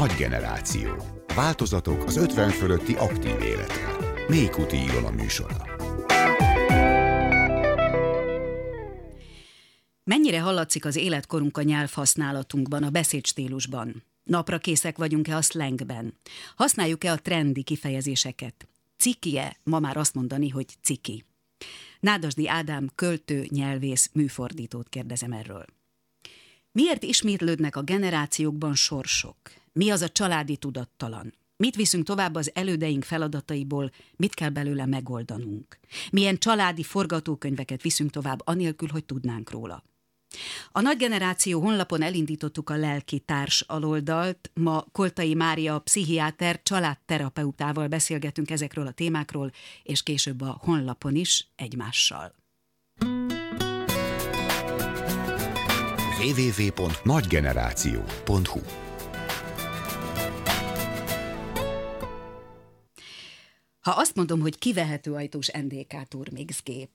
Nagy generáció. Változatok az 50 fölötti aktív életre. Mékuti Ilona műsora. Mennyire hallatszik az életkorunk a nyelvhasználatunkban, a beszédstílusban? Napra készek vagyunk-e a szlengben? Használjuk-e a trendi kifejezéseket? Ciki-e ma már azt mondani, hogy ciki? Nádasdy Ádám költő, nyelvész, műfordítót kérdezem erről. Miért ismétlődnek a generációkban sorsok? Mi az a családi tudattalan? Mit viszünk tovább az elődeink feladataiból, mit kell belőle megoldanunk? Milyen családi forgatókönyveket viszünk tovább anélkül, hogy tudnánk róla? A Nagy Generáció honlapon elindítottuk a lelki társ aloldalt. Ma Koltai Mária pszichiáter családterapeutával beszélgetünk ezekről a témákról, és később a honlapon is egymással. www.nagygeneráció.hu Ha azt mondom, hogy kivehető ajtós NDK Turmix gép,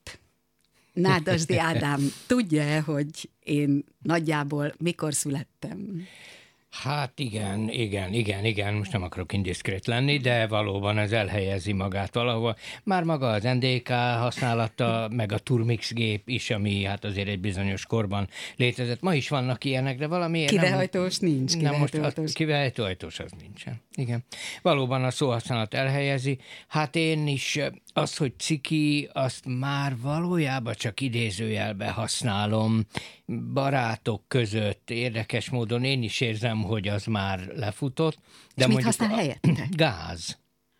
Nádasdy Ádám tudja-e, hogy én nagyjából mikor születtem? Hát igen, most nem akarok indiszkrét lenni, de valóban ez elhelyezi magát valahol. Már maga az NDK használata, meg a Turmix gép is, ami hát azért egy bizonyos korban létezett. Ma is vannak ilyenek, de valamiért Kivehajtós nincs. Kivehajtós az nincsen. Igen. Valóban a szóhasználat elhelyezi. Hát én is azt, hogy ciki, azt már valójában csak idézőjelbe használom barátok között. Érdekes módon én is érzem, hogy az már lefutott. De és mit használ helyette? Gáz.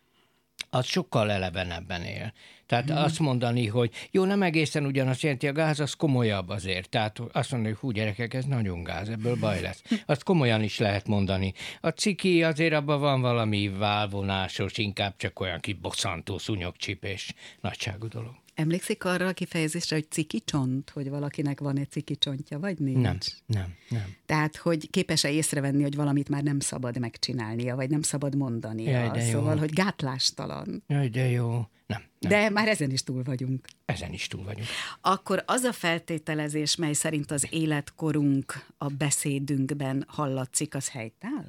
Az sokkal elevenebben él. Tehát azt mondani, hogy jó, nem egészen ugyanazt jelenti, a gáz az komolyabb azért. Tehát azt mondani, hogy hú gyerekek, ez nagyon gáz, ebből baj lesz. Azt komolyan is lehet mondani. A ciki azért abban van valami válvonásos, inkább csak olyan kibosszantó szúnyogcsipés nagyságú dolog. Emlékszik arra a kifejezésre, hogy ciki csont, hogy valakinek van egy ciki csontja, vagy nincs? Nem. Tehát, hogy képes-e észrevenni, hogy valamit már nem szabad megcsinálnia, vagy nem szabad mondania. Jaj, szóval, hogy gátlástalan. Jaj, de jó. Nem. De már ezen is túl vagyunk. Ezen is túl vagyunk. Akkor az a feltételezés, mely szerint az életkorunk a beszédünkben hallatszik, az helytáll?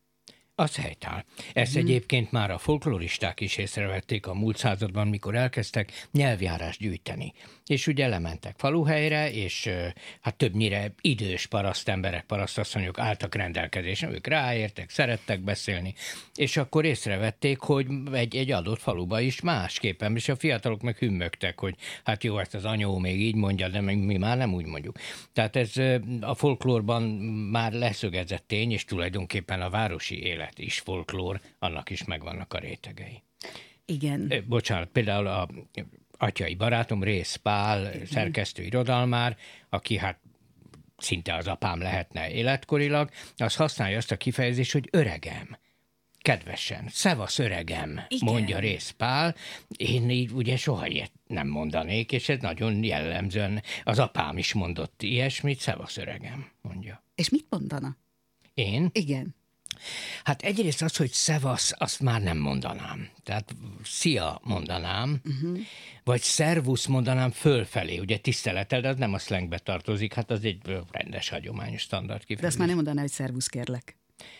Az helytáll. Ezt egyébként már a folkloristák is észrevették a múlt században, mikor elkezdtek nyelvjárást gyűjteni. És ugye lementek faluhelyre, és hát többnyire idős parasztemberek, parasztasszonyok álltak rendelkezésre, ők ráértek, szerettek beszélni, és akkor észrevették, hogy egy adott faluba is másképpen, és a fiatalok meg hümmögtek, hogy hát jó, ezt az anyó még így mondja, de mi már nem úgy mondjuk. Tehát ez a folklórban már leszögezett tény, és tulajdonképpen a városi élet is folklór, annak is megvannak a rétegei. Igen. Bocsánat, például a atyai barátom, Rész Pál, szerkesztő irodalmár, aki hát szinte az apám lehetne életkorilag, az használja azt a kifejezést, hogy öregem. Kedvesen, szevasz öregem, mondja Rész Pál. Én így ugye soha ilyet nem mondanék, és ez nagyon jellemzően az apám is mondott ilyesmit, szevasz öregem, mondja. És mit mondana? Én? Igen. Hát egyrészt az, hogy szevasz, azt már nem mondanám. Tehát szia mondanám, vagy szervusz mondanám fölfelé, ugye tisztelettel, de az nem a szlengbe tartozik, hát az egy rendes, hagyományos standard kifejezés. De azt már nem mondaná, hogy szervusz kérlek.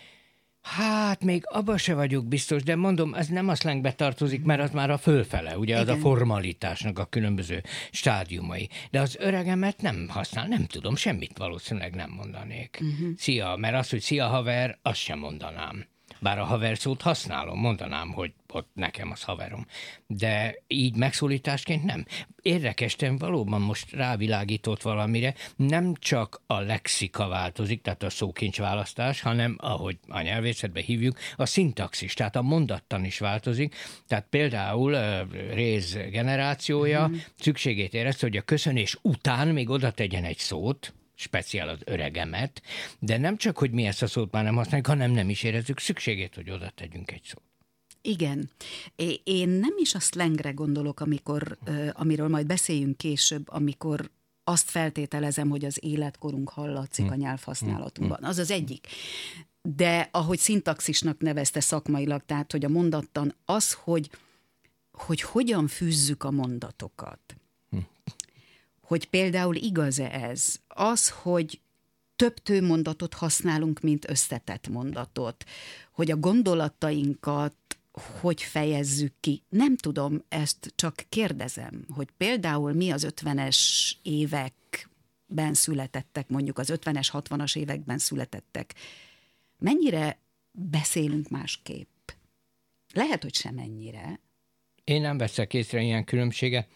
Hát még abban se vagyok biztos, de mondom, ez nem a szlengbe tartozik, mert az már a fölfele, ugye az a formalitásnak a különböző stádiumai. De az öregemet nem használ, nem tudom, semmit valószínűleg nem mondanék. Szia, mert az, hogy szia haver, azt sem mondanám. Bár a haver szót használom, mondanám, hogy ott nekem az haverom. De így megszólításként nem. Érdekesen valóban most rávilágított valamire, nem csak a lexika változik, tehát a szókincsválasztás, hanem, ahogy a nyelvészetben hívjuk, a szintaxis, tehát a mondattan is változik. Tehát például Réz generációja szükségét érezte, hogy a köszönés után még oda tegyen egy szót, speciál az öregemet, de nem csak, hogy mi ezt a szót már nem használjuk, hanem nem is érezzük szükségét, hogy oda tegyünk egy szót. Igen. Én nem is a szlengre gondolok, amiről majd beszéljünk később, amikor azt feltételezem, hogy az életkorunk hallatszik a nyelvhasználatunkban. Az az egyik. De ahogy szintaxisnak nevezte szakmailag, tehát hogy a mondattan az, hogy hogyan fűzzük a mondatokat. Hogy például igaz-e ez? Az, hogy több tőmondatot használunk, mint összetett mondatot, hogy a gondolatainkat hogy fejezzük ki. Nem tudom, ezt csak kérdezem, hogy például mi az 50-es években születettek, mondjuk az 50-es, 60-as években születettek, mennyire beszélünk másképp? Lehet, hogy semennyire. Én nem veszek észre ilyen különbséget.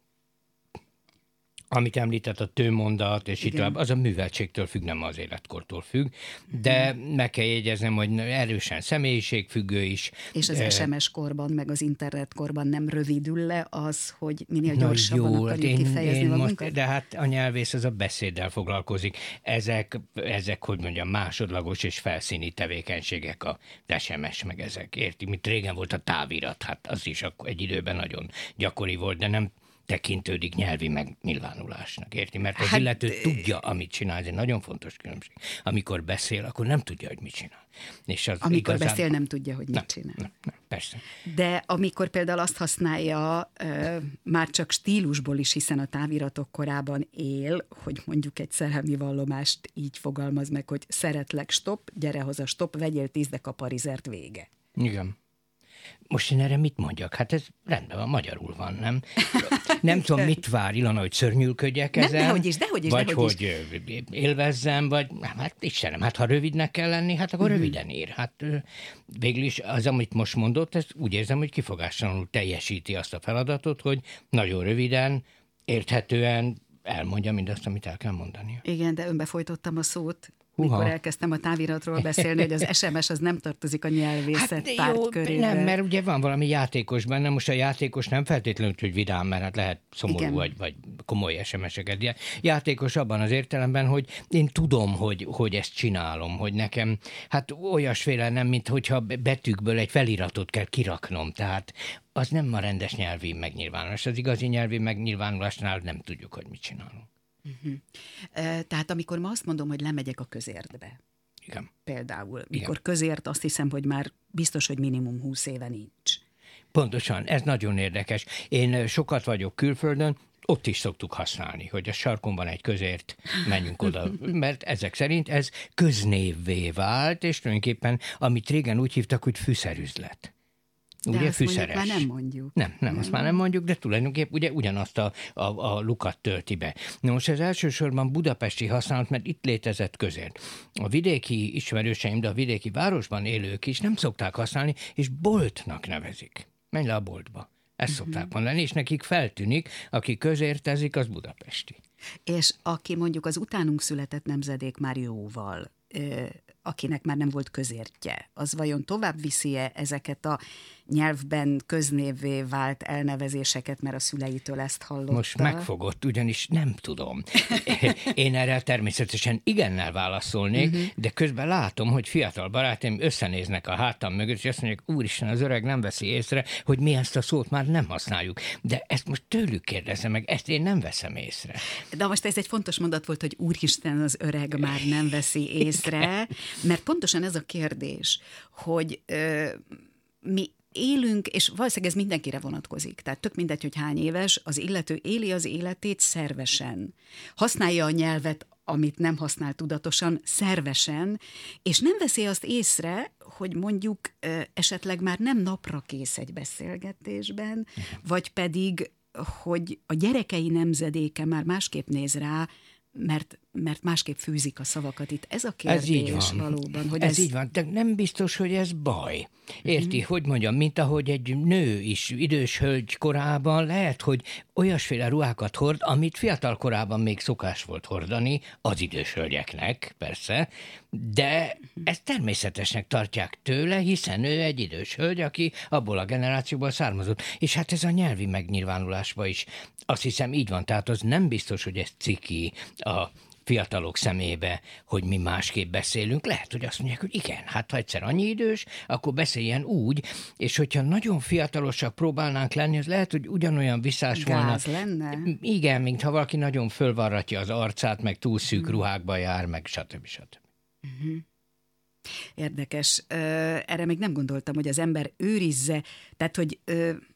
Amit említett, a tőmondat, és itt az a műveltségtől függ, nem az életkortól függ, de meg kell jegyeznem, hogy erősen személyiségfüggő is. És az SMS korban, meg az internet korban nem rövidül le az, hogy minél gyorsabban akarjuk kifejezni magunkat? De hát a nyelvész az a beszéddel foglalkozik. Ezek, hogy mondjam, másodlagos és felszíni tevékenységek, az SMS, meg ezek. Érti, mint régen volt a távirat, hát az is egy időben nagyon gyakori volt, de nem tekintődik nyelvi megnyilvánulásnak, érti? Mert az illető tudja, amit csinál, ez egy nagyon fontos különbség. Amikor beszél, akkor nem tudja, hogy mit csinál. És az amikor beszél, nem tudja, hogy mit csinál. Nem, persze. De amikor például azt használja, már csak stílusból is, hiszen a táviratok korában él, hogy mondjuk egy szerelmi vallomást így fogalmaz meg, hogy szeretlek, stop, gyere haza, stop, vegyél 10, de kaparizert, vége. Igen. Most én erre mit mondjak? Hát ez rendben van, magyarul van, nem? Nem tudom, mit vár Ilona, hogy szörnyűködjek ezen? Dehogy is. Vagy hogy élvezzem, vagy hát Istenem, hát ha rövidnek kell lenni, hát akkor röviden ír. Hát végül is az, amit most mondott, ez úgy érzem, hogy kifogástalanul teljesíti azt a feladatot, hogy nagyon röviden, érthetően elmondja mindazt, amit el kell mondania. Igen, de önbefolytottam a szót. Mikor elkezdtem a táviratról beszélni, hogy az SMS az nem tartozik a nyelvészet tárgykörébe. Nem, mert ugye van valami játékos benne, most a játékos nem feltétlenül, hogy vidám, mert hát lehet szomorú vagy komoly SMS-eket. Játékos abban az értelemben, hogy én tudom, hogy ezt csinálom, hogy nekem hát olyasféle nem, mint hogyha betűkből egy feliratot kell kiraknom, tehát az nem a rendes nyelvi megnyilvánulás. Az igazi nyelvi megnyilvánulásnál nem tudjuk, hogy mit csinálunk. Tehát amikor ma azt mondom, hogy lemegyek a közértbe, igen. Például, mikor közért azt hiszem, hogy már biztos, hogy minimum 20 éve nincs. Pontosan, ez nagyon érdekes. Én sokat vagyok külföldön, ott is szoktuk használni, hogy a sarkon van egy közért, menjünk oda, mert ezek szerint ez köznévvé vált, és tulajdonképpen, amit régen úgy hívtak, hogy fűszerüzlet. De ugye azt fűszeres. Már nem mondjuk. Nem, azt már nem mondjuk, de tulajdonképpen ugye ugyanazt a lukat tölti be. Na most ez elsősorban budapesti használat, mert itt létezett közért. A vidéki ismerőseim, de a vidéki városban élők is nem szokták használni, és boltnak nevezik. Menj le a boltba. Ezt szokták mondani, és nekik feltűnik, aki közértezik, az budapesti. És aki mondjuk az utánunk született nemzedék már jóval, akinek már nem volt közértje, az vajon tovább viszi-e ezeket a nyelvben köznévvé vált elnevezéseket, mert a szüleitől ezt hallotta? Most megfogott, ugyanis nem tudom. Én erre természetesen igennel válaszolnék, de közben látom, hogy fiatal barátaim összenéznek a hátam mögött, és azt mondják, úristen, az öreg nem veszi észre, hogy mi ezt a szót már nem használjuk. De ezt most tőlük kérdezem meg, ezt én nem veszem észre. De most ez egy fontos mondat volt, hogy úristen, az öreg már nem veszi észre, mert pontosan ez a kérdés, hogy mi élünk, és valószínűleg ez mindenkire vonatkozik. Tehát tök mindegy, hogy hány éves, az illető éli az életét szervesen. Használja a nyelvet, amit nem használ tudatosan, szervesen, és nem veszi azt észre, hogy mondjuk esetleg már nem napra kész egy beszélgetésben, vagy pedig, hogy a gyerekei nemzedéke már másképp néz rá, mert másképp fűzik a szavakat. Itt ez a kérdés ez így van. Valóban. Hogy ez így van, de nem biztos, hogy ez baj. Érti, hogy mondjam, mint ahogy egy nő is idős hölgy korában lehet, hogy olyasféle ruhákat hord, amit fiatal korában még szokás volt hordani, az idős hölgyeknek, persze, de ezt természetesnek tartják tőle, hiszen ő egy idős hölgy, aki abból a generációból származott. És hát ez a nyelvi megnyilvánulásban is azt hiszem így van, tehát az nem biztos, hogy ez ciki a fiatalok szemébe, hogy mi másképp beszélünk. Lehet, hogy azt mondják, hogy igen, hát ha egyszer annyi idős, akkor beszéljen úgy, és hogyha nagyon fiatalosak próbálnánk lenni, az lehet, hogy ugyanolyan visszás volna. Gáz lenne? Igen, mint ha valaki nagyon fölvarratja az arcát, meg túl szűk ruhákba jár, meg stb. Érdekes. Erre még nem gondoltam, hogy az ember őrizze, tehát, hogy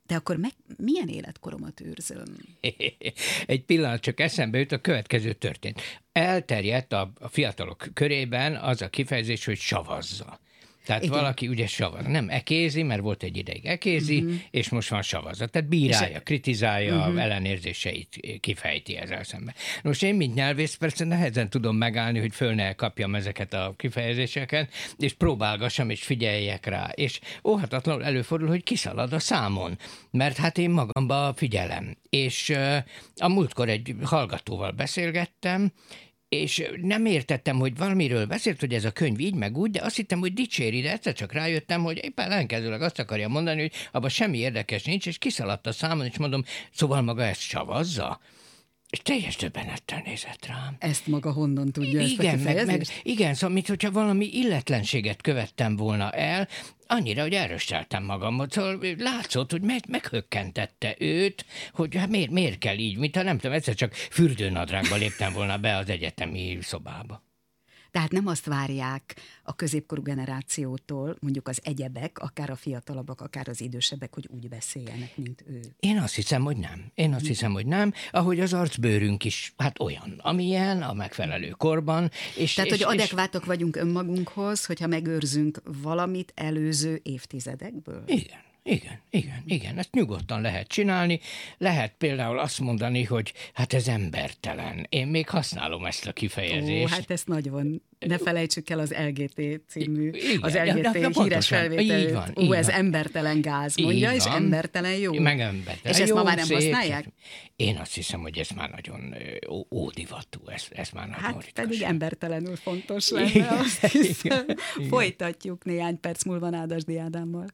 De akkor milyen életkoromat őrzöm? Egy pillanat, csak eszembe jut, a következő történt. Elterjedt a fiatalok körében az a kifejezés, hogy savazza. Tehát igen. Valaki ugye savaz, nem ekézi, mert volt egy ideig ekézi, és most van savazza. Tehát bírálja, kritizálja, ellenérzéseit kifejti ezzel szemben. Most én, mint nyelvész, persze nehezen tudom megállni, hogy föl ne kapjam ezeket a kifejezéseket, és próbálgassam, és figyeljek rá. És óhatatlanul előfordul, hogy kiszalad a számon, mert hát én magamba figyelem. És a múltkor egy hallgatóval beszélgettem, és nem értettem, hogy valamiről beszélt, hogy ez a könyv így meg úgy, de azt hittem, hogy dicséri, de egyszer csak rájöttem, hogy éppen ellenkezőleg azt akarja mondani, hogy abban semmi érdekes nincs, és kiszaladt a számon, és mondom, szóval maga ezt savazza? És teljes döbbenettel nézett rám. Ezt maga honnan tudja, ezt a kifejezést? Igen, szóval mintha valami illetlenséget követtem volna el, annyira, hogy erősteltem magamot, szóval látszott, hogy meghökkentette őt, hogy hát miért kell így, mintha nem tudom, egyszer csak fürdőnadrágba léptem volna be az egyetemi szobába. Tehát nem azt várják a középkorú generációtól, mondjuk az egyebek, akár a fiatalabbak, akár az idősebbek, hogy úgy beszéljenek, mint ő. Én azt hiszem, hogy nem. Ahogy az arcbőrünk is, hát olyan, amilyen, a megfelelő korban. Tehát, hogy adekvátok vagyunk önmagunkhoz, hogyha megőrzünk valamit előző évtizedekből? Igen, ezt nyugodtan lehet csinálni. Lehet például azt mondani, hogy hát ez embertelen. Én még használom ezt a kifejezést. Hát ezt nagyon. Ne felejtsük el az LGT című, igen, az LGT híres felvételét. Ez embertelen gáz, mondja, és embertelen jó. Meg embertelen. És ezt ma már nem használják? Én azt hiszem, hogy ez már nagyon ódivatú, ez már nagyon hát ritkos. pedig embertelenül fontos lenne, azt hiszem. Folytatjuk néhány perc múlva Nádasdy Ádámmal.